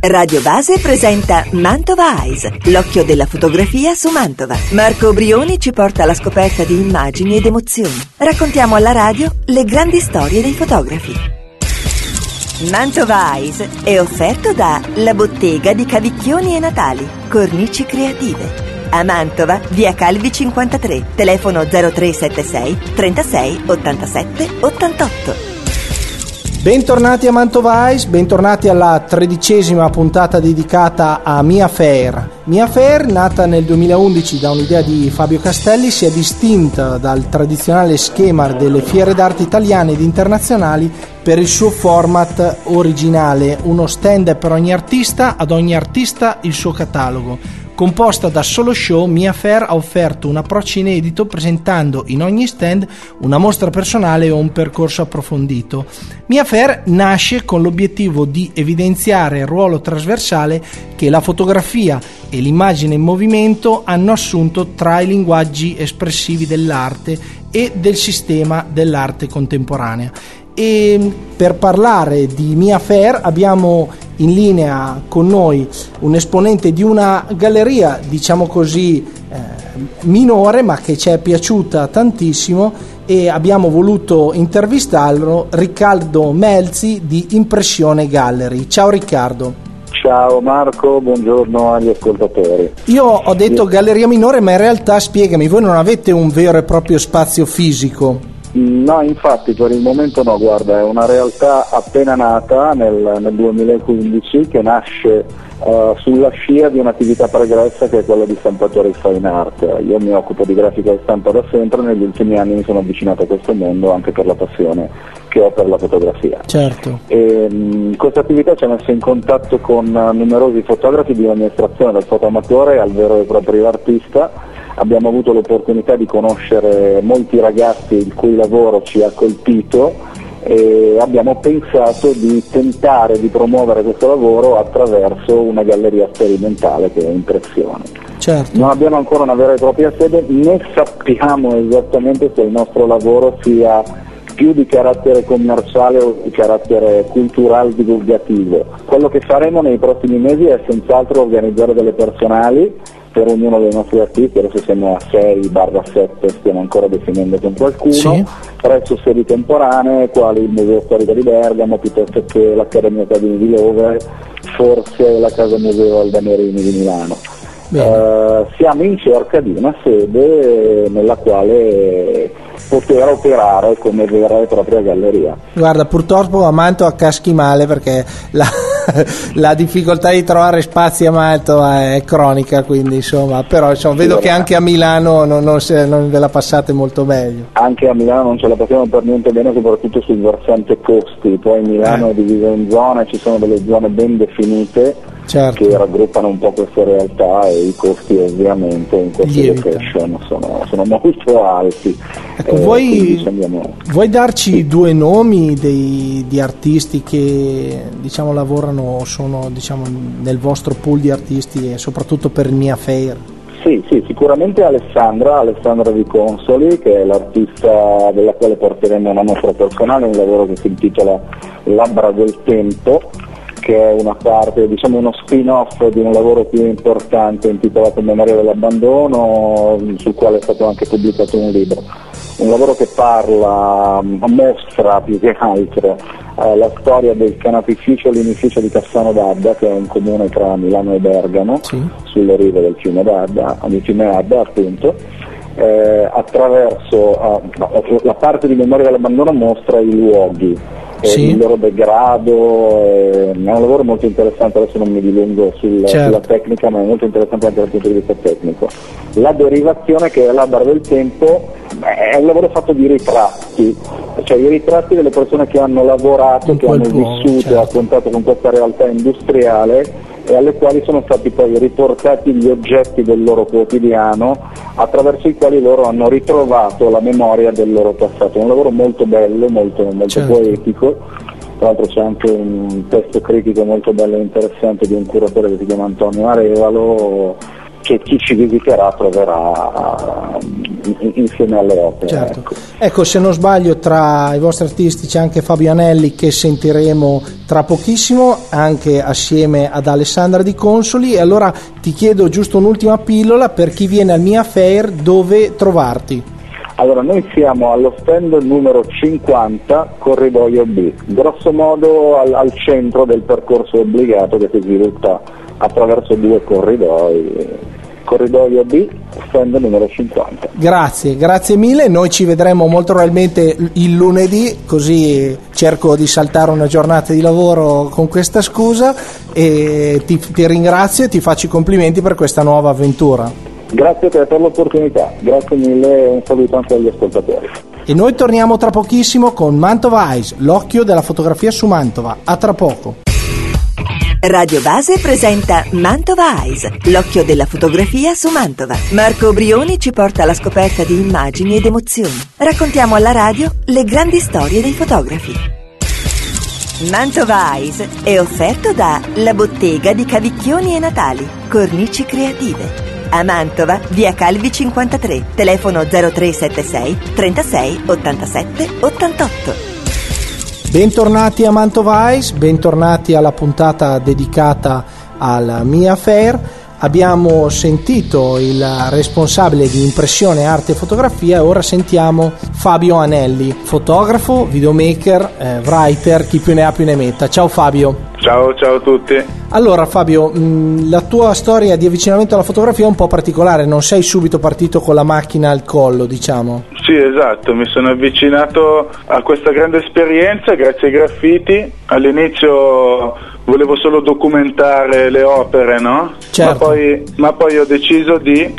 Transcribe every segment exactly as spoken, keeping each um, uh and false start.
Radio Base presenta Mantova Eyes, l'occhio della fotografia su Mantova. Marco Brioni ci porta alla scoperta di immagini ed emozioni. Raccontiamo alla radio le grandi storie dei fotografi. Mantova Eyes è offerto da La Bottega di Cavicchioni e Natali, cornici creative. A Mantova, via Calvi cinquantatré, telefono zero tre sette sei trentasei ottantasette ottantotto. Bentornati a Mantova Eyes, bentornati alla tredicesima puntata dedicata a Mia Fair. Mia Fair, nata nel duemilaundici da un'idea di Fabio Castelli, si è distinta dal tradizionale schema delle fiere d'arte italiane ed internazionali per il suo format originale, uno stand per ogni artista, ad ogni artista il suo catalogo. Composta da solo show, Mia Fair ha offerto un approccio inedito presentando in ogni stand una mostra personale o un percorso approfondito. Mia Fair nasce con l'obiettivo di evidenziare il ruolo trasversale che la fotografia e l'immagine in movimento hanno assunto tra i linguaggi espressivi dell'arte e del sistema dell'arte contemporanea. E per parlare di Mia Fair abbiamo in linea con noi un esponente di una galleria, diciamo così, eh, minore, ma che ci è piaciuta tantissimo, e abbiamo voluto intervistarlo, Riccardo Melzi di Impressione Gallery. Ciao Riccardo. Ciao Marco, buongiorno agli ascoltatori. Io ho detto galleria minore, ma in realtà spiegami, voi non avete un vero e proprio spazio fisico? No, infatti per il momento no, guarda, è una realtà appena nata nel, nel duemilaquindici che nasce uh, sulla scia di un'attività pregressa che è quella di stampatore e fine art. Io mi occupo di grafica e stampa da sempre, negli ultimi anni mi sono avvicinato a questo mondo anche per la passione che ho per la fotografia. Certo. E, um, questa attività ci ha messo in contatto con uh, numerosi fotografi di ogni estrazione, dal fotoamatore al vero e proprio artista. Abbiamo avuto l'opportunità di conoscere molti ragazzi il cui lavoro ci ha colpito e abbiamo pensato di tentare di promuovere questo lavoro attraverso una galleria sperimentale che è Impressione. Certo. Non abbiamo ancora una vera e propria sede, né sappiamo esattamente se il nostro lavoro sia più di carattere commerciale o di carattere culturale divulgativo. Quello che faremo nei prossimi mesi è senz'altro organizzare delle personali per ognuno dei nostri artisti. Adesso siamo a sei sette, stiamo ancora definendo con qualcuno, sì. Presso sedi temporanee quali il Museo Storico di Bergamo, piuttosto che l'Accademia Cadini di Love, forse la Casa Museo Aldamerini di Milano. Uh, siamo in cerca di una sede nella quale poter operare come vera e propria galleria. Guarda, purtroppo a Mantova caschi male perché la, la difficoltà di trovare spazi a Mantova è cronica, quindi insomma, però insomma, vedo che anche a Milano non, non, se, non ve la passate molto meglio. Anche a Milano non ce la passiamo per niente bene, soprattutto sul versante costi. Poi Milano eh. è diviso in zone, ci sono delle zone ben definite. Certo. Che raggruppano un po' queste realtà e i costi ovviamente in queste location sono, sono molto alti. Ecco, eh, vuoi, andiamo... vuoi darci due nomi dei, di artisti che diciamo lavorano o sono diciamo nel vostro pool di artisti e soprattutto per Mia Fair? Sì, sì, sicuramente Alessandra, Alessandra Di Consoli, che è l'artista della quale porteremo una mostra personale, un lavoro che si intitola Labbra del Tempo, che è una parte, diciamo uno spin-off di un lavoro più importante intitolato Memoria dell'abbandono, sul quale è stato anche pubblicato un libro. Un lavoro che parla, mostra più che altro eh, la storia del canapificio e l'inificio di Cassano d'Adda, che è un comune tra Milano e Bergamo, sì. Sulle rive del fiume d'Adda, di fiume Adda appunto. Eh, attraverso eh, la parte di Memoria dell'abbandono mostra i luoghi, sì. Il loro degrado, eh, è un lavoro molto interessante, adesso non mi dilungo sul, certo. sulla tecnica, ma è molto interessante anche dal punto di vista tecnico. La derivazione, che è Labbra del Tempo, è un lavoro fatto di ritratti, cioè i ritratti delle persone che hanno lavorato, che hanno vissuto, certo. a contatto con questa realtà industriale e alle quali sono stati poi riportati gli oggetti del loro quotidiano, attraverso i quali loro hanno ritrovato la memoria del loro passato. È un lavoro molto bello, molto, molto certo. poetico. Tra l'altro c'è anche un testo critico molto bello e interessante di un curatore che si chiama Antonio Arevalo, che chi ci visiterà troverà insieme alle opere. Certo. Ecco. Ecco, se non sbaglio, tra i vostri artisti c'è anche Fabio Anelli, che sentiremo tra pochissimo, anche assieme ad Alessandra Di Consoli. E allora ti chiedo giusto un'ultima pillola per chi viene al Mia Fair, dove trovarti? Allora, noi siamo allo stand numero cinquanta, corridoio B, grosso modo al, al centro del percorso obbligato che si sviluppa attraverso due corridoi. Corridoio B, stand numero cinquanta. Grazie, grazie mille. Noi ci vedremo molto probabilmente il lunedì, così cerco di saltare una giornata di lavoro con questa scusa, e ti, ti ringrazio e ti faccio i complimenti per questa nuova avventura. Grazie a te per l'opportunità, grazie mille e un saluto anche agli ascoltatori. E noi torniamo tra pochissimo con Mantova Eyes, l'occhio della fotografia su Mantova. A tra poco. Radio Base presenta Mantova Eyes, l'occhio della fotografia su Mantova. Marco Brioni ci porta alla scoperta di immagini ed emozioni. Raccontiamo alla radio le grandi storie dei fotografi. Mantova Eyes è offerto da La Bottega di Cavicchioni e Natali, cornici creative. A Mantova, via Calvi cinquantatré, telefono zero tre sette sei trentasei ottantasette ottantotto. Bentornati a Mantova Eyes, bentornati alla puntata dedicata al Mia Fair. Abbiamo sentito il responsabile di impressione, arte e fotografia, e ora sentiamo Fabio Anelli, fotografo, videomaker, eh, writer, chi più ne ha più ne metta. Ciao Fabio. Ciao, ciao a tutti. Allora Fabio, mh, la tua storia di avvicinamento alla fotografia è un po' particolare, non sei subito partito con la macchina al collo, diciamo. Sì, esatto, mi sono avvicinato a questa grande esperienza grazie ai graffiti. All'inizio volevo solo documentare le opere, no? Certo. Ma poi, ma poi ho deciso di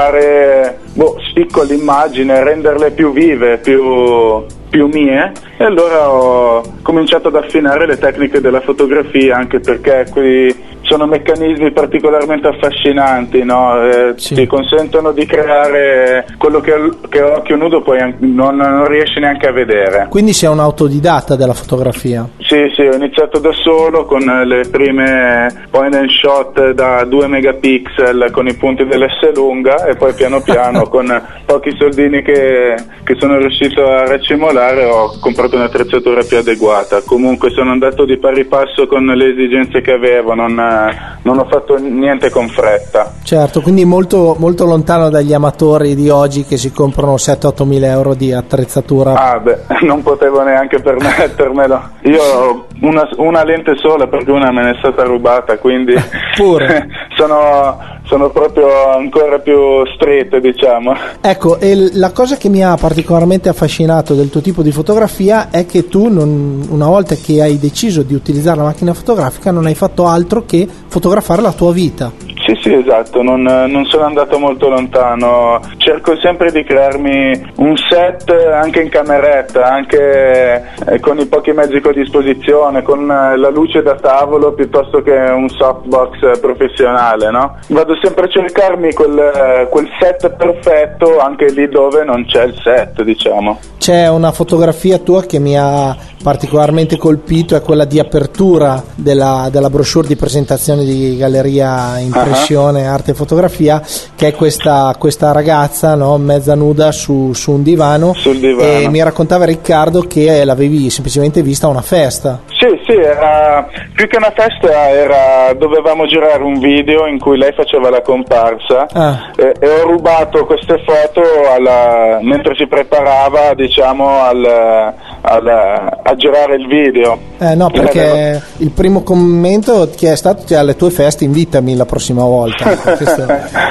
dare boh, spicco all'immagine, renderle più vive, più... più mie, e allora ho cominciato ad affinare le tecniche della fotografia, anche perché qui sono meccanismi particolarmente affascinanti, no? Eh, sì. Ti consentono di creare quello che, che a occhio nudo poi non, non riesci neanche a vedere. Quindi sei un autodidatta della fotografia? Sì, sì, ho iniziato da solo con le prime point and shot da due megapixel con i punti dell'S lunga, e poi piano piano con pochi soldini che, che sono riuscito a racimolare ho comprato un'attrezzatura più adeguata. Comunque sono andato di pari passo con le esigenze che avevo, non, non ho fatto niente con fretta. Certo, quindi molto, molto lontano dagli amatori di oggi che si comprano sette otto mila euro di attrezzatura. Ah beh, non potevo neanche permettermelo. Io ho una, una lente sola perché una me ne è stata rubata, quindi pure sono, sono proprio ancora più strette, diciamo. Ecco, e la cosa che mi ha particolarmente affascinato del tuo tipo di fotografia è che tu non, una volta che hai deciso di utilizzare la macchina fotografica non hai fatto altro che fotografare la tua vita. Sì, sì, esatto, non, non sono andato molto lontano, cerco sempre di crearmi un set anche in cameretta, anche eh, con i pochi mezzi che ho a disposizione, con eh, la luce da tavolo piuttosto che un softbox professionale, no? Vado sempre a cercarmi quel, eh, quel set perfetto anche lì dove non c'è il set, diciamo. C'è una fotografia tua che mi ha particolarmente colpito, è quella di apertura della, della brochure di presentazione di Galleria Impressione, uh-huh. Arte e Fotografia, che è questa, questa ragazza, no, mezza nuda su, su un divano, sul divano, e mi raccontava Riccardo che l'avevi semplicemente vista a una festa. Sì, sì, era più che una festa, era, dovevamo girare un video in cui lei faceva la comparsa, ah. e, e ho rubato queste foto alla, mentre si preparava, diciamo, al, al, a girare il video. Eh no, perché il primo commento che è stato: cioè, alle tue feste invitami la prossima volta. Questo...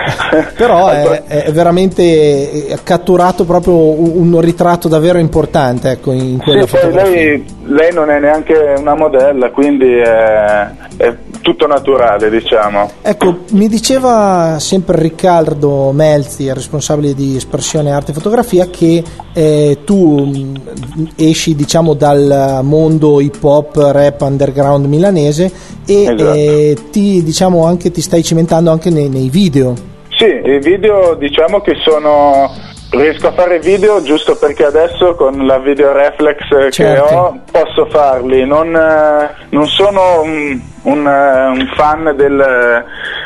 però è, è veramente catturato proprio un, un ritratto davvero importante, ecco, in quella sì, fotografia. Poi lei, lei non è neanche una modella, quindi è, è tutto naturale, diciamo. Ecco, mi diceva sempre Riccardo Melzi, il responsabile di Espressione Arte e Fotografia, che eh, tu esci, diciamo, dal mondo hip hop, rap, underground milanese e esatto. eh, ti, diciamo, anche ti stai cimentando anche nei, nei video. Sì, i video, diciamo che sono... riesco a fare video giusto perché adesso con la video reflex che certo. ho posso farli, non, non sono un, un, un fan del,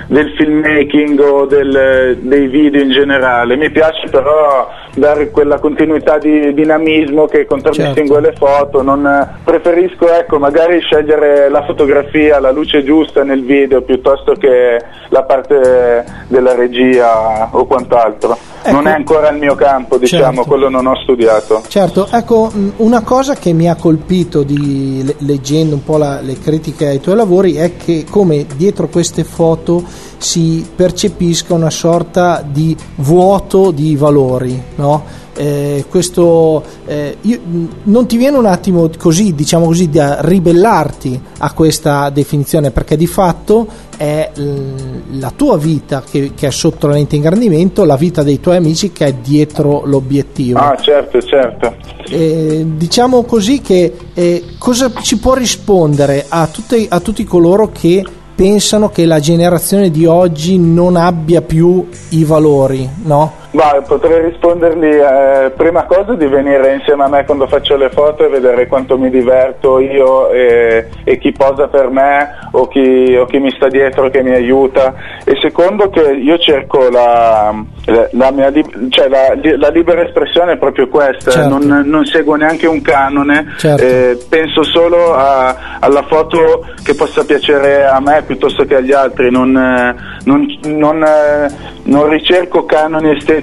del filmmaking o del, dei video in generale. Mi piace però dare quella continuità di dinamismo che contraddistingue certo. le foto. Non preferisco, ecco, magari scegliere la fotografia, la luce giusta nel video piuttosto che la parte della regia o quant'altro. Ecco. Non è ancora il mio campo, diciamo, certo. quello non ho studiato. Certo, ecco, una cosa che mi ha colpito di leggendo un po' la, le critiche ai tuoi lavori è che come dietro queste foto si percepisca una sorta di vuoto di valori, no? Eh, questo eh, io, non ti viene un attimo così, diciamo così, da ribellarti a questa definizione, perché di fatto è l- la tua vita che, che è sotto la lente ingrandimento, la vita dei tuoi amici che è dietro l'obiettivo. Ah, certo, certo. Eh, diciamo così che eh, cosa ci può rispondere a, tutte, a tutti coloro che pensano che la generazione di oggi non abbia più i valori, no? Bah, potrei rispondergli eh, prima cosa di venire insieme a me quando faccio le foto e vedere quanto mi diverto io e, e chi posa per me o chi, o chi mi sta dietro che mi aiuta, e secondo che io cerco la, la, la mia cioè la, la libera espressione è proprio questa, certo. non, non seguo neanche un canone, certo. eh, penso solo a, alla foto che possa piacere a me piuttosto che agli altri, non, non, non, non ricerco canoni estetici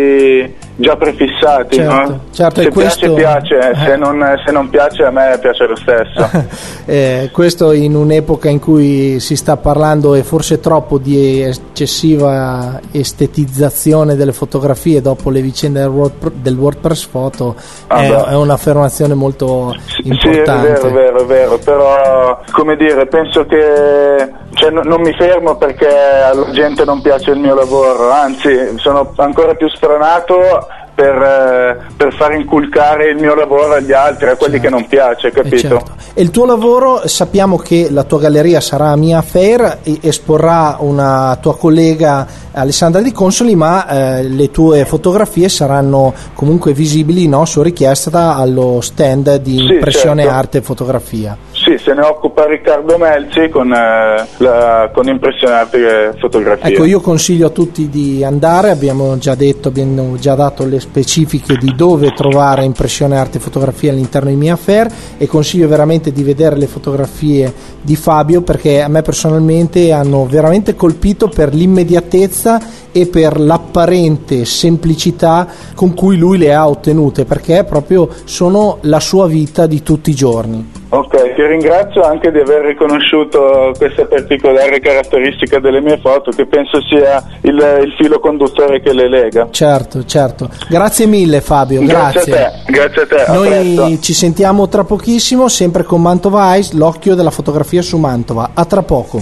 già prefissati, certo, no? certo, se e questo, piace piace, eh. se, non, se non piace a me piace lo stesso. eh, questo in un'epoca in cui si sta parlando e forse troppo di eccessiva estetizzazione delle fotografie dopo le vicende del, Word, del WordPress Photo, ah, è, è un'affermazione molto importante. Sì, è vero, è vero, è vero, però come dire, penso che cioè, no, non mi fermo perché alla gente non piace il mio lavoro, anzi sono ancora più spronato per, eh, per far inculcare il mio lavoro agli altri, a quelli certo. che non piace, capito? E, certo. e il tuo lavoro, sappiamo che la tua galleria sarà a Mia Fair, esporrà una tua collega Alessandra Di Consoli, ma eh, le tue fotografie saranno comunque visibili, no, su richiesta allo stand di sì, impressione certo. arte e fotografia. Sì, se ne occupa Riccardo Melzi con, eh, la, con impressione arte e fotografia. Ecco, io consiglio a tutti di andare, abbiamo già detto, abbiamo già dato le specifiche di dove trovare impressione arte e fotografia all'interno di Mia Fair, e consiglio veramente di vedere le fotografie di Fabio, perché a me personalmente hanno veramente colpito per l'immediatezza e per l'apparente semplicità con cui lui le ha ottenute, perché proprio sono la sua vita di tutti i giorni. Ok, ti ringrazio anche di aver riconosciuto questa particolare caratteristica delle mie foto, che penso sia il, il filo conduttore che le lega. Certo, certo. Grazie mille Fabio, grazie. Grazie a te, grazie a te. Noi ci sentiamo tra pochissimo, sempre con Mantova Eyes, l'occhio della fotografia su Mantova. A tra poco.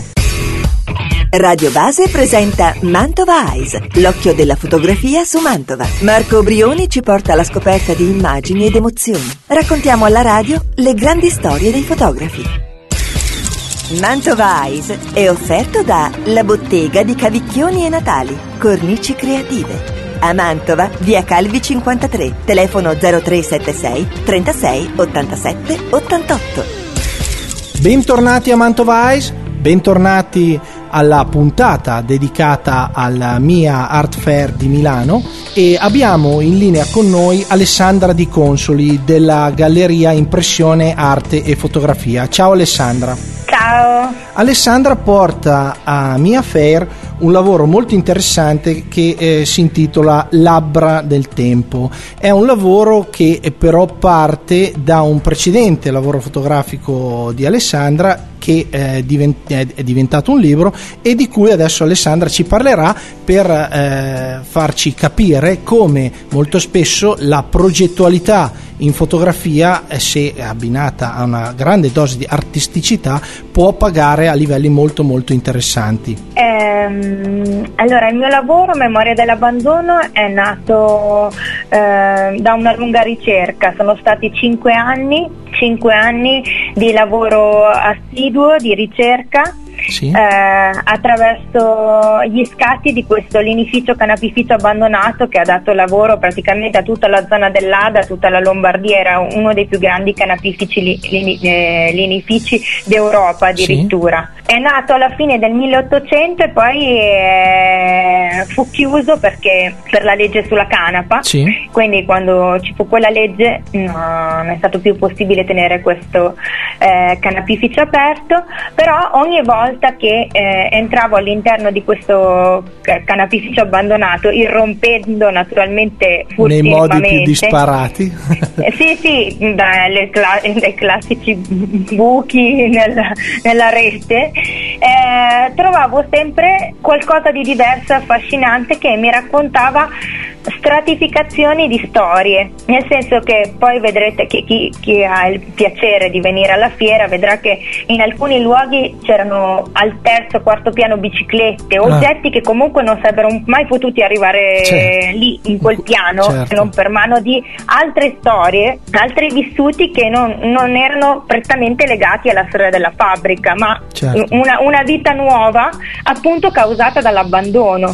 Radio Base presenta Mantova Eyes, l'occhio della fotografia su Mantova. Marco Brioni ci porta alla scoperta di immagini ed emozioni. Raccontiamo alla radio le grandi storie dei fotografi. Mantova Eyes è offerto da La Bottega di Cavicchioni e Natali, cornici creative. A Mantova, via Calvi cinquantatré, telefono zero tre sette sei trentasei ottantasette ottantotto. Bentornati a Mantova Eyes, bentornati alla puntata dedicata alla Mia Art Fair di Milano, e abbiamo in linea con noi Alessandra Di Consoli della Galleria Impressione Arte e Fotografia. Ciao Alessandra. Ciao. Alessandra porta a Mia Fair un lavoro molto interessante che eh, si intitola Labbra del Tempo. È un lavoro che però parte da un precedente lavoro fotografico di Alessandra che eh, divent- è diventato un libro, e di cui adesso Alessandra ci parlerà per eh, farci capire come molto spesso la progettualità in fotografia, se abbinata a una grande dose di artisticità, può pagare a livelli molto molto interessanti. Ehm, allora, il mio lavoro Memoria dell'abbandono è nato eh, da una lunga ricerca. Sono stati cinque anni cinque anni di lavoro assiduo, di ricerca, sì. eh, attraverso gli scatti di questo linificio canapificio abbandonato che ha dato lavoro praticamente a tutta la zona dell'Ada, a tutta la Lombardia. Era uno dei più grandi canapifici li, li, eh, linifici d'Europa addirittura. Sì. È nato alla fine del milleottocento e poi eh, fu chiuso perché per la legge sulla canapa, sì. Quindi quando ci fu quella legge no, non è stato più possibile tenere questo eh, canapificio aperto, però ogni volta che eh, entravo all'interno di questo canapificio abbandonato, irrompendo naturalmente furtivamente nei modi più disparati, eh, sì sì dai, cla- dai classici buchi nella, nella rete, eh, trovavo sempre qualcosa di diverso e affascinante che mi raccontava stratificazioni di storie, nel senso che poi vedrete che chi, chi ha il piacere di venire alla fiera vedrà che in alcuni luoghi c'erano al terzo, quarto piano biciclette, oggetti ah. che comunque non sarebbero mai potuti arrivare certo. lì in quel piano, certo. se non per mano di altre storie, altri vissuti che non, non erano prettamente legati alla storia della fabbrica, ma certo. una, una vita nuova appunto causata dall'abbandono.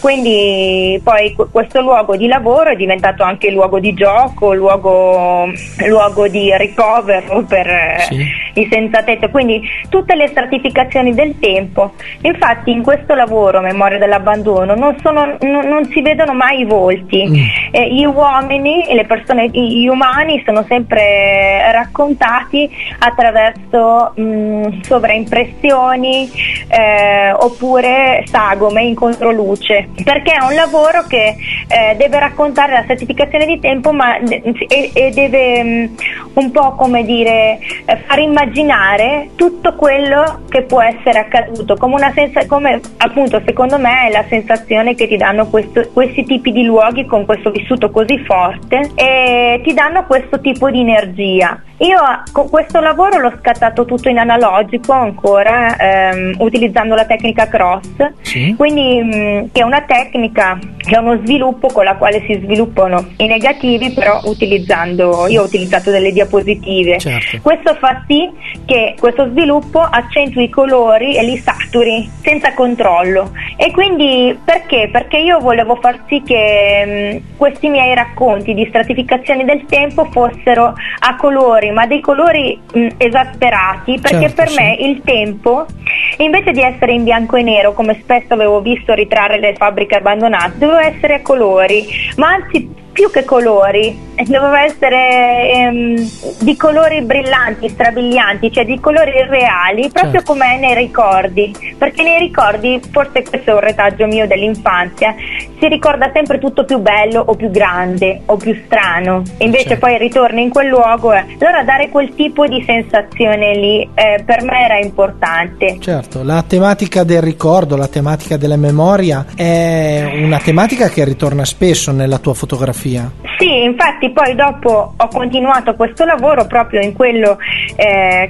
Quindi poi questo luogo di lavoro è diventato anche luogo di gioco, luogo, luogo di ricovero per sì. i senza tetto, quindi tutte le stratificazioni del tempo. Infatti in questo lavoro Memoria dell'abbandono non, sono, non, non si vedono mai i volti, mm. eh, gli uomini e le persone, gli umani sono sempre raccontati attraverso mh, sovraimpressioni eh, oppure sagome in controluce, perché è un lavoro che eh, deve raccontare la stratificazione di tempo, ma e, e deve um, un po' come dire eh, far immaginare tutto quello che può essere accaduto, come una senza, come appunto secondo me è la sensazione che ti danno questo, questi tipi di luoghi con questo vissuto così forte, e ti danno questo tipo di energia. Io con questo lavoro l'ho scattato tutto in analogico ancora, ehm, utilizzando la tecnica cross, sì. quindi mh, che è una tecnica, che è uno sviluppo con la quale si sviluppano i negativi, però utilizzando, io ho utilizzato delle diapositive. Certo. Questo fa sì che questo sviluppo accentui i colori e li saturi senza controllo. E quindi perché? Perché io volevo far sì che mh, questi miei racconti di stratificazioni del tempo fossero a colori, ma dei colori mh, esasperati, perché certo, per sì. me il tempo, invece di essere in bianco e nero come spesso avevo visto ritrarre le fabbriche abbandonate, doveva essere a colori, ma anzi più che colori doveva essere ehm, di colori brillanti, strabilianti, cioè di colori reali, proprio certo. come nei ricordi, perché nei ricordi, forse questo è un retaggio mio dell'infanzia, si ricorda sempre tutto più bello o più grande o più strano, e invece certo. poi ritorni in quel luogo, eh. allora dare quel tipo di sensazione lì eh, per me era importante. Certo, la tematica del ricordo, la tematica della memoria è una tematica che ritorna spesso nella tua fotografia. Sì, infatti poi dopo ho continuato questo lavoro proprio in quello eh,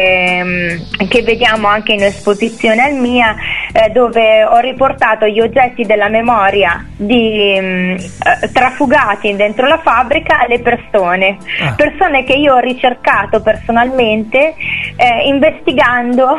che, che vediamo anche in esposizione al Mia, eh, dove ho riportato gli oggetti della memoria di, eh, trafugati dentro la fabbrica alle persone, ah. persone che io ho ricercato personalmente eh, investigando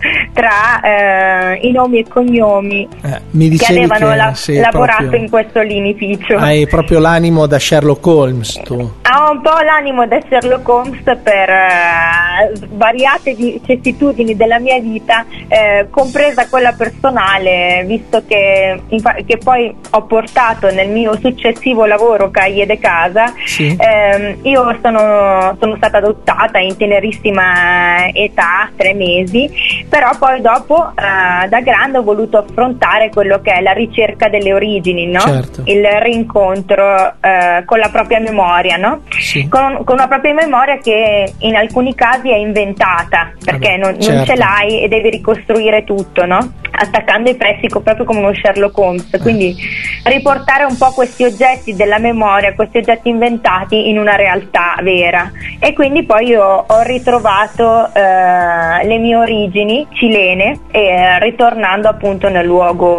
tra eh, i nomi e cognomi eh, mi che avevano che la, lavorato proprio, in questo linificio. Hai proprio l'animo da Sherlock Holmes, tu. Ho un po' l'animo da Sherlock Holmes per uh, svariate vicissitudini della mia vita, eh, compresa quella personale, visto che, infa- che poi ho portato nel mio successivo lavoro Cahiers de Casa. Sì. Eh, io sono, sono stata adottata in tenerissima età, tre mesi, però poi dopo uh, da grande ho voluto affrontare quello che è la ricerca delle origini, no? Certo. Il rincontro uh, con la propria memoria, no? Sì. Con, con una propria memoria che in alcuni casi è inventata, perché non, certo. non ce l'hai e devi ricostruire tutto, no? Attaccando i pezzi proprio come uno Sherlock Holmes, quindi riportare un po' questi oggetti della memoria, questi oggetti inventati in una realtà vera. E quindi poi io ho ritrovato eh, le mie origini cilene, e ritornando appunto nel luogo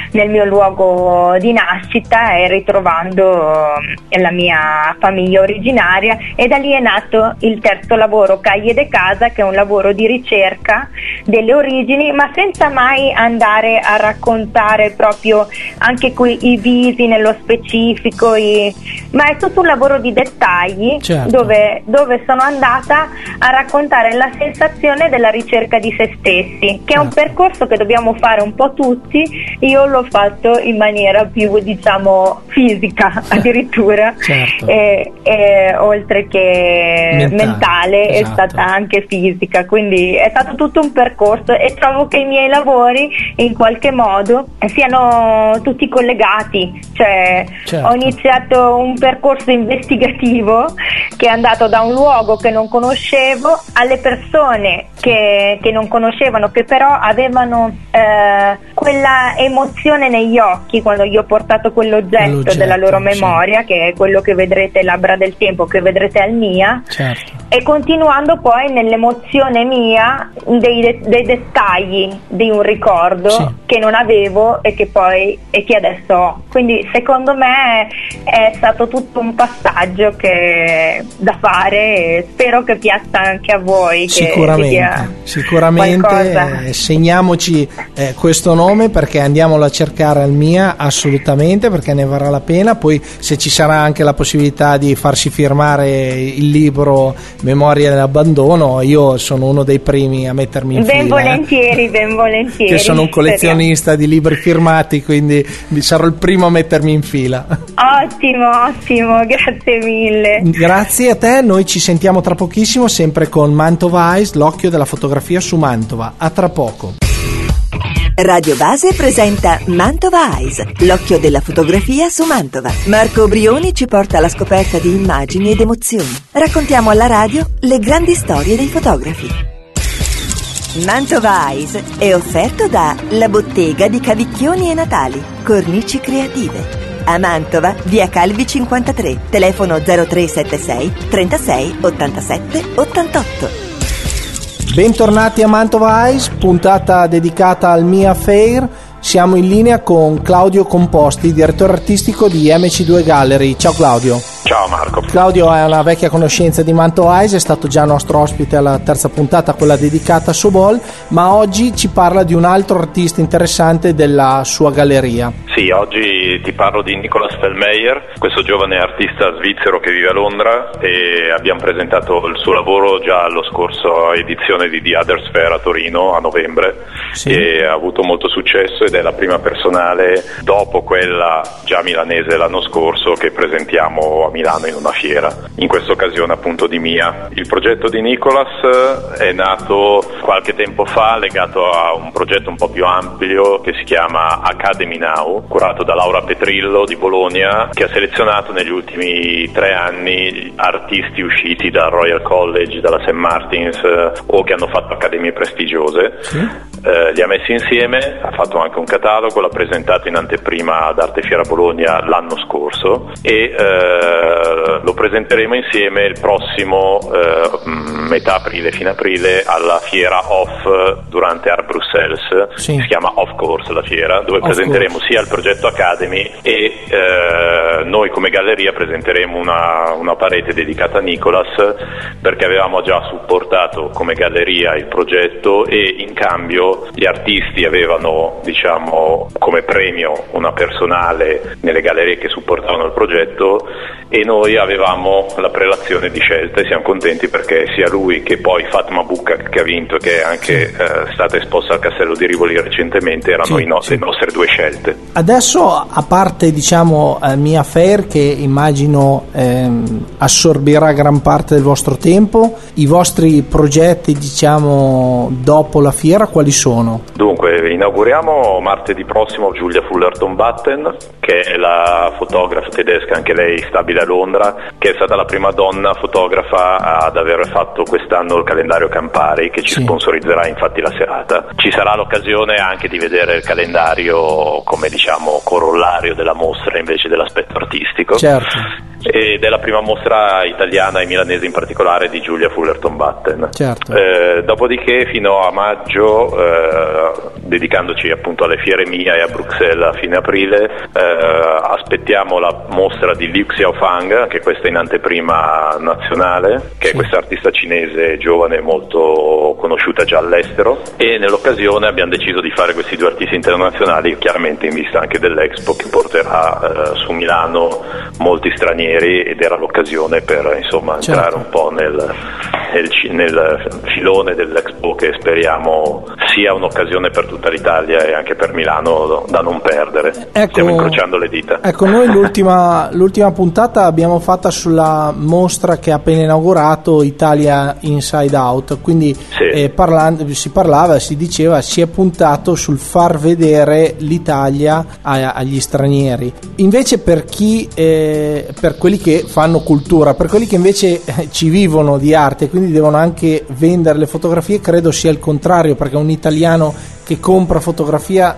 nel mio luogo di nascita e ritrovando la mia famiglia originaria, e da lì è nato il terzo lavoro, Caglie de Casa, che è un lavoro di ricerca delle origini, ma senza mai andare a raccontare proprio anche qui i visi nello specifico, i... ma è tutto un lavoro di dettagli, certo. dove, dove sono andata a raccontare la sensazione della ricerca di se stessi, che è un percorso che dobbiamo fare un po' tutti. Io l'ho fatto in maniera più, diciamo, fisica addirittura, certo. e, e, oltre che mentale, mentale esatto. è stata anche fisica, quindi è stato tutto un percorso, e trovo che i miei lavori in qualche modo siano tutti collegati, cioè certo. ho iniziato un percorso investigativo che è andato da un luogo che non conoscevo alle persone che, che non conoscevano, che però avevano eh, quella emozione negli occhi quando gli ho portato quell'oggetto della loro memoria, sì. che è quello che vedrete, Labbra del Tempo, che vedrete al Mia, certo. e continuando poi nell'emozione mia dei, de- dei dettagli di un ricordo, sì. che non avevo e che poi e che adesso ho. Quindi secondo me è stato tutto un passaggio che da fare, e spero che piaccia anche a voi. Sicuramente, che sicuramente eh, segniamoci eh, questo nome, perché andiamolo a cercare al Mia, assolutamente, perché ne varrà la pena. Poi se ci sarà anche la possibilità di farsi firmare il libro Memoria dell'abbandono, io sono uno dei primi a mettermi in ben fila. Volentieri, eh. Ben volentieri. Che sono un collezionista di libri firmati, quindi sarò il primo a mettermi in fila. Ottimo, ottimo, grazie mille. Grazie a te, noi ci sentiamo tra pochissimo, sempre con Mantova Eyes, l'occhio della fotografia su Mantova. A tra poco. Radio Base presenta Mantova Eyes, l'occhio della fotografia su Mantova. Marco Brioni ci porta alla scoperta di immagini ed emozioni. Raccontiamo alla radio le grandi storie dei fotografi. Mantova Eyes è offerto da La Bottega di Cavicchioni e Natali, cornici creative. A Mantova, via Calvi cinquantatré, telefono zero tre sette sei trentasei ottantasette ottantotto. Bentornati a Mantova Eyes, puntata dedicata al Mia Fair. Siamo in linea con Claudio Composti, direttore artistico di M C due Gallery. Ciao Claudio. Ciao Marco. Claudio è una vecchia conoscenza di Mantova Eyes, è stato già nostro ospite alla terza puntata, quella dedicata a Sobol, ma oggi ci parla di un altro artista interessante della sua galleria. Sì, oggi ti parlo di Nicolas Fellmeier, questo giovane artista svizzero che vive a Londra, e abbiamo presentato il suo lavoro già allo scorso edizione di The Other Sphere a Torino a novembre, sì. e ha avuto molto successo ed è la prima personale dopo quella già milanese l'anno scorso che presentiamo a Milano in una fiera, in questa occasione appunto di Mia. Il progetto di Nicolas è nato qualche tempo fa legato a un progetto un po' più ampio che si chiama Academy Now, curato da Laura Petrillo di Bologna, che ha selezionato negli ultimi tre anni artisti usciti dal Royal College, dalla Saint Martins eh, o che hanno fatto accademie prestigiose. Sì. Eh, li ha messi insieme, ha fatto anche un catalogo, l'ha presentato in anteprima ad Arte Fiera Bologna l'anno scorso e eh, lo presenteremo insieme il prossimo eh, metà aprile, fine aprile, alla fiera Off durante Art Bruxelles. Sì. Si chiama Off Course la fiera, dove of presenteremo course. sia il progetto Academy e eh, noi come galleria presenteremo una, una parete dedicata a Nicolas, perché avevamo già supportato come galleria il progetto e in cambio gli artisti avevano, diciamo, come premio una personale nelle gallerie che supportavano il progetto e noi avevamo la prelazione di scelta, e siamo contenti perché sia lui che poi Fatma Bucca, che ha vinto, che è anche eh, stata esposta al Castello di Rivoli recentemente, erano sì, i no- sì. le nostre due scelte. Adesso, a parte diciamo eh, Mia Fair, che immagino ehm, assorbirà gran parte del vostro tempo, i vostri progetti diciamo dopo la fiera quali sono? Dunque, inauguriamo martedì prossimo Julia Fullerton-Batten, che è la fotografa tedesca, anche lei stabile a Londra, che è stata la prima donna fotografa ad aver fatto quest'anno il calendario Campari, che ci sì. sponsorizzerà infatti la serata. Ci sarà l'occasione anche di vedere il calendario come diciamo corollario della mostra invece dell'aspetto artistico. Certo. Ed è la prima mostra italiana e milanese in particolare di Julia Fullerton-Batten. Certo. Eh, dopodiché fino a maggio eh, dedicandoci appunto alle fiere Mia e a Bruxelles a fine aprile. Eh, aspettiamo la mostra di Liu Xiaofang, che questa è in anteprima nazionale, che sì. è questa artista cinese giovane molto conosciuta già all'estero, e nell'occasione abbiamo deciso di fare questi due artisti internazionali, chiaramente in vista anche dell'Expo che porterà eh, su Milano molti stranieri, ed era l'occasione per insomma certo. entrare un po' nel, nel, nel filone dell'Expo, che speriamo sia un'occasione per tutta l'Italia e anche per Milano da non perdere. Ecco, stiamo incrociando le dita. Ecco, noi l'ultima, l'ultima puntata abbiamo fatta sulla mostra che ha appena inaugurato, Italia Inside Out, quindi sì. eh, parlando, si parlava, si diceva, si è puntato sul far vedere l'Italia a, agli stranieri. Invece per chi eh, per quelli che fanno cultura, per quelli che invece eh, ci vivono di arte, quindi devono anche vendere le fotografie, credo sia il contrario, perché un italiano che compra fotografia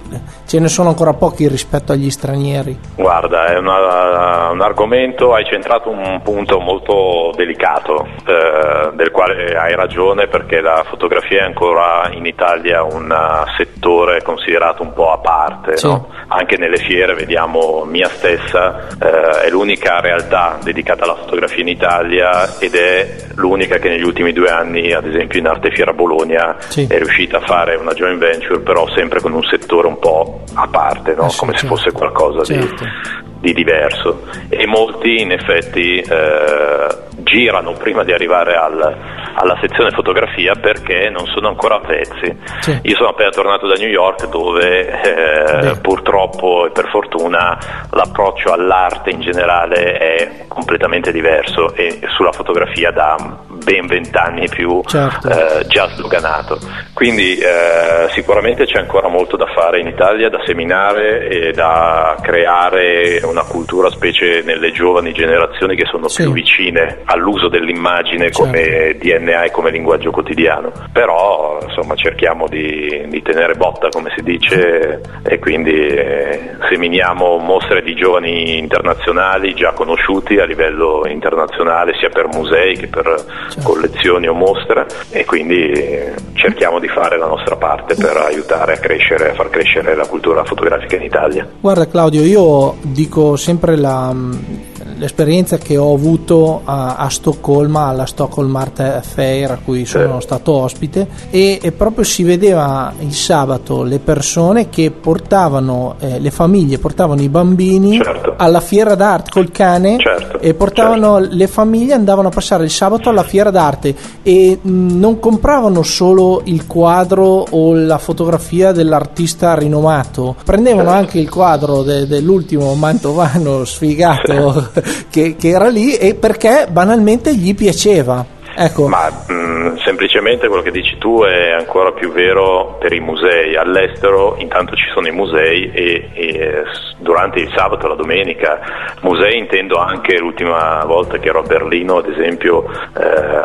ce ne sono ancora pochi rispetto agli stranieri. Guarda, è una, un argomento, hai centrato un punto molto delicato, eh, del quale hai ragione, perché la fotografia è ancora in Italia un settore considerato un po' a parte, sì. no? Anche nelle fiere vediamo Mia stessa, eh, è l'unica realtà dedicata alla fotografia in Italia, ed è l'unica che negli ultimi due anni, ad esempio in Arte Fiera Bologna, sì. è riuscita a fare una joint venture, però sempre con un settore un po' a parte, no? eh sì, come certo. se fosse qualcosa certo. di, di diverso, e molti in effetti eh, girano prima di arrivare al, alla sezione fotografia perché non sono ancora avvezzi. Sì. Io sono appena tornato da New York, dove eh, purtroppo e per fortuna l'approccio all'arte in generale è completamente diverso, e sulla fotografia da ben vent'anni più certo. eh, già sdoganato. Quindi eh, sicuramente c'è ancora molto da fare in Italia, da seminare e da creare una cultura, specie nelle giovani generazioni che sono sì. più vicine all'uso dell'immagine certo. come D N A e come linguaggio quotidiano. Però insomma cerchiamo di, di tenere botta, come si dice, e quindi eh, seminiamo mostre di giovani internazionali già conosciuti a livello internazionale, sia per musei che per certo. collezioni o mostre, e quindi eh, cerchiamo di fare la nostra parte per aiutare a crescere, a far crescere la cultura fotografica in Italia. Guarda Claudio, io dico sempre la, l'esperienza che ho avuto a, a Stoccolma, alla Stockholm Art Fair, a cui sono sì. stato ospite, e, e proprio si vedeva il sabato le persone che portavano, eh, le famiglie portavano i bambini certo. alla fiera d'arte col cane certo. e portavano certo. le famiglie, andavano a passare il sabato alla fiera d'arte, e mh, non compravano solo il quadro o la fotografia dell'artista rinomato, prendevano certo. anche il quadro de, dell'ultimo mantovano sfigato che, che era lì, e perché banalmente gli piaceva. Ecco. Ma mh, semplicemente quello che dici tu è ancora più vero per i musei. All'estero intanto ci sono i musei, e, e durante il sabato e la domenica, musei intendo anche l'ultima volta che ero a Berlino, ad esempio eh,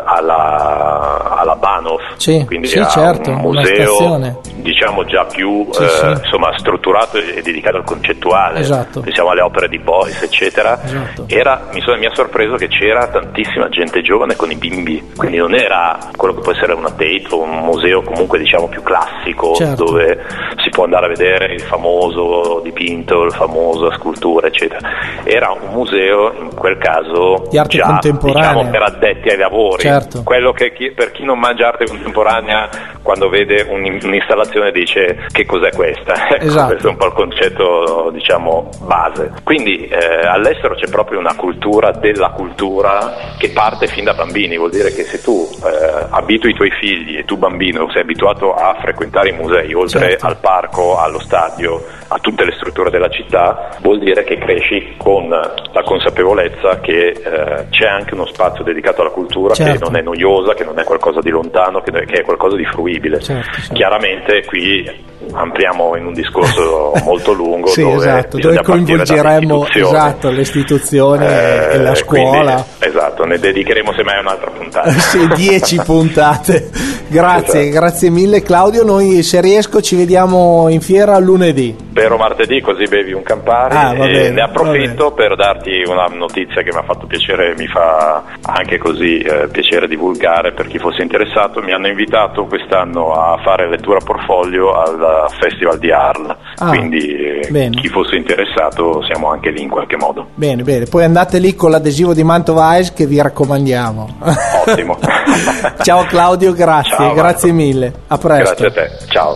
alla, alla Bahnhof, sì, quindi sì, a certo, un museo diciamo già più sì, eh, sì. insomma strutturato e dedicato al concettuale, esatto. pensiamo alle opere di Beuys eccetera, esatto. Era, mi, sono, mi ha sorpreso che c'era tantissima gente giovane con i bimbi, quindi non era quello che può essere una Tate o un museo comunque diciamo più classico, certo. dove si può andare a vedere il famoso dipinto, il famoso scultura eccetera. Era un museo in quel caso di arte già, contemporanea, diciamo, per addetti ai lavori, certo. quello che chi, per chi non mangia arte contemporanea, quando vede un, un'installazione dice che cos'è questa, ecco, esatto. questo è un po' il concetto diciamo base. Quindi eh, all'estero c'è proprio una cultura della cultura che parte fin da bambini, vuol dire che se tu eh, abitui i tuoi figli e tu bambino sei abituato a frequentare i musei, oltre certo. al parco, allo stadio, a tutte le strutture della città, vuol dire che cresci con la consapevolezza che eh, c'è anche uno spazio dedicato alla cultura, certo. che non è noiosa, che non è qualcosa di lontano, che, che è qualcosa di fruibile. Certo, certo. Chiaramente qui ampliamo in un discorso molto lungo sì, dove, esatto, dove coinvolgeremo esatto, le istituzioni eh, e la scuola. Quindi, esatto, ne dedicheremo semmai un'altra puntata. Sì, dieci puntate. Grazie, esatto. Grazie mille Claudio. Noi se riesco ci vediamo in fiera lunedì. Spero martedì, così bevi un Campari. Ah, va e bene, ne approfitto va per darti una notizia che mi ha fatto piacere, mi fa anche così eh, piacere divulgare per chi fosse interessato. Mi hanno invitato quest'anno a fare lettura portfolio al Festival di Arles, ah, quindi eh, chi fosse interessato siamo anche lì in qualche modo. Bene, bene, poi andate lì con l'adesivo di Mantova Ice che vi raccomandiamo. Ottimo. Ciao Claudio, grazie, Ciao, grazie mille, a presto. Grazie a te, ciao.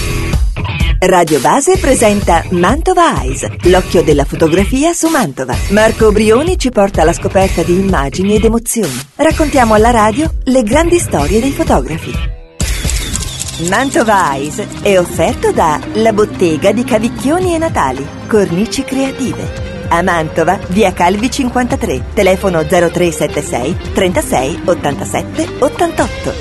Radio Base presenta Mantova Eyes, l'occhio della fotografia su Mantova. Marco Brioni ci porta alla scoperta di immagini ed emozioni. Raccontiamo alla radio le grandi storie dei fotografi. Mantova Eyes è offerto da La Bottega di Cavicchioni e Natali, cornici creative. A Mantova, via Calvi cinquantatré, telefono zero tre sette sei trentasei ottantasette ottantotto.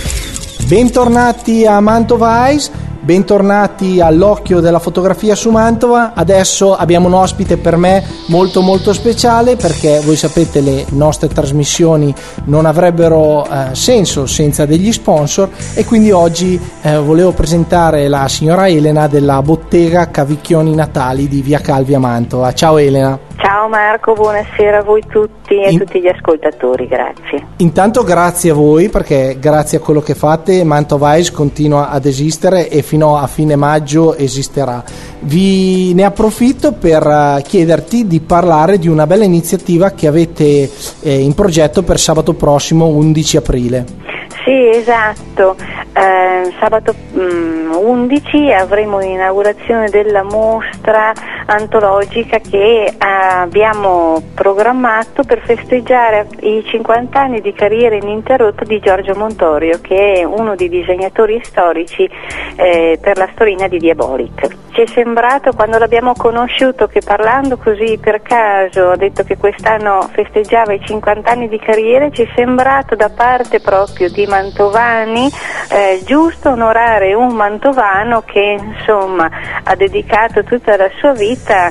Bentornati a Mantova Eyes. Bentornati all'occhio della fotografia su Mantova. Adesso abbiamo un ospite per me molto molto speciale, perché voi sapete le nostre trasmissioni non avrebbero eh, senso senza degli sponsor, e quindi oggi eh, volevo presentare la signora Elena della Bottega Cavicchioni Natali di via Calvi a Mantova. Ciao Elena. Ciao Marco, buonasera a voi tutti e a In... tutti gli ascoltatori, grazie. Intanto grazie a voi, perché grazie a quello che fate Mantova Eyes continua ad esistere e fino a fine maggio esisterà. Vi ne approfitto per chiederti di parlare di una bella iniziativa che avete eh, in progetto per sabato prossimo undici aprile. Sì, esatto. Eh, sabato mh, undici avremo l'inaugurazione della mostra antologica che eh, abbiamo programmato per festeggiare i cinquanta anni di carriera ininterrotta di Giorgio Montorio, che è uno dei disegnatori storici eh, per la storiella di Diabolic. Ci è sembrato, quando l'abbiamo conosciuto, che parlando così per caso ha detto che quest'anno festeggiava i cinquanta anni di carriera, ci è sembrato da parte proprio di Mantovani eh, giusto onorare un mantovano che insomma ha dedicato tutta la sua vita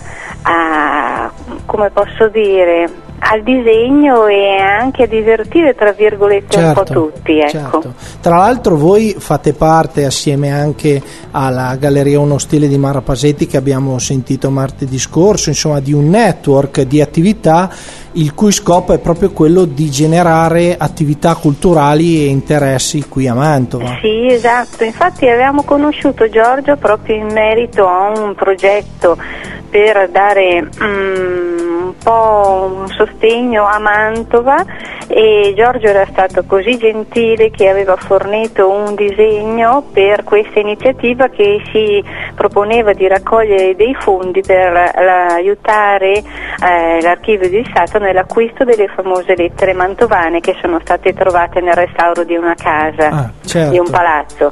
a, come posso dire, al disegno e anche a divertire tra virgolette certo, un po' tutti, ecco. Certo. Tra l'altro voi fate parte, assieme anche alla Galleria Uno Stile di Mara Pasetti che abbiamo sentito martedì scorso, insomma di un network di attività il cui scopo è proprio quello di generare attività culturali e interessi qui a Mantova. Sì, esatto, infatti avevamo conosciuto Giorgio proprio in merito a un progetto per dare um, un po' un sostegno a Mantova, e Giorgio era stato così gentile che aveva fornito un disegno per questa iniziativa che si proponeva di raccogliere dei fondi per la, aiutare eh, l'Archivio di Stato nell'acquisto delle famose lettere mantovane che sono state trovate nel restauro di una casa, ah, certo. di un palazzo.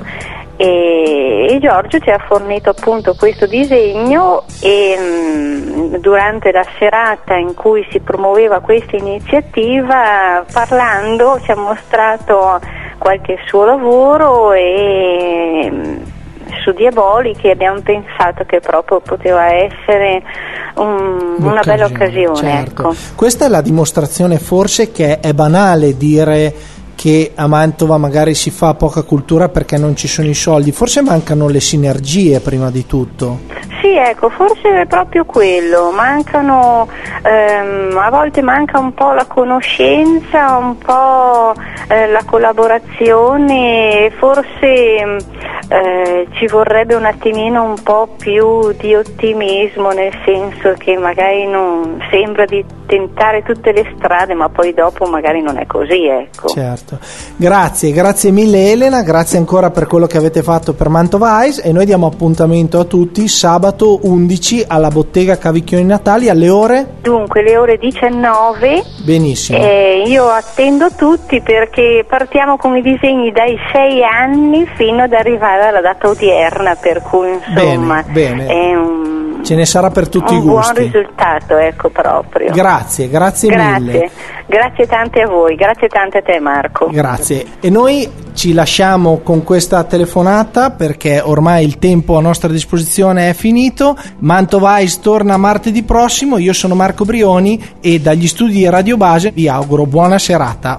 E, e Giorgio ci ha fornito appunto questo disegno e mh, durante la serata in cui si promuoveva questa iniziativa, parlando, ci ha mostrato qualche suo lavoro e mh, su Diabolic, che abbiamo pensato che proprio poteva essere un, una bella occasione, certo. Ecco. Questa è la dimostrazione forse che è banale dire che a Mantova magari si fa poca cultura perché non ci sono i soldi, forse mancano le sinergie prima di tutto. Sì, ecco, forse è proprio quello, mancano, ehm, a volte manca un po' la conoscenza, un po' eh, la collaborazione, forse eh, ci vorrebbe un attimino un po' più di ottimismo, nel senso che magari non sembra di tentare tutte le strade, ma poi dopo magari non è così, ecco. Certo. Grazie, grazie mille Elena, grazie ancora per quello che avete fatto per Mantova Eyes, e noi diamo appuntamento a tutti sabato undici alla Bottega Cavicchioni Natali alle ore? Dunque le ore diciannove. Benissimo. Eh, io attendo tutti perché partiamo con i disegni dai sei anni fino ad arrivare alla data odierna, per cui insomma bene, bene. è un, ce ne sarà per tutti un i gusti. buon risultato, ecco, proprio. Grazie, grazie, grazie mille. Grazie tante a voi, grazie tante a te Marco. Grazie. E noi ci lasciamo con questa telefonata perché ormai il tempo a nostra disposizione è finito. Mantova Eyes torna martedì prossimo. Io sono Marco Brioni e dagli studi di Radio Base vi auguro buona serata.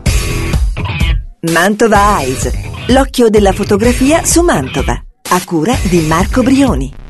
Mantova Eyes, l'occhio della fotografia su Mantova, a cura di Marco Brioni.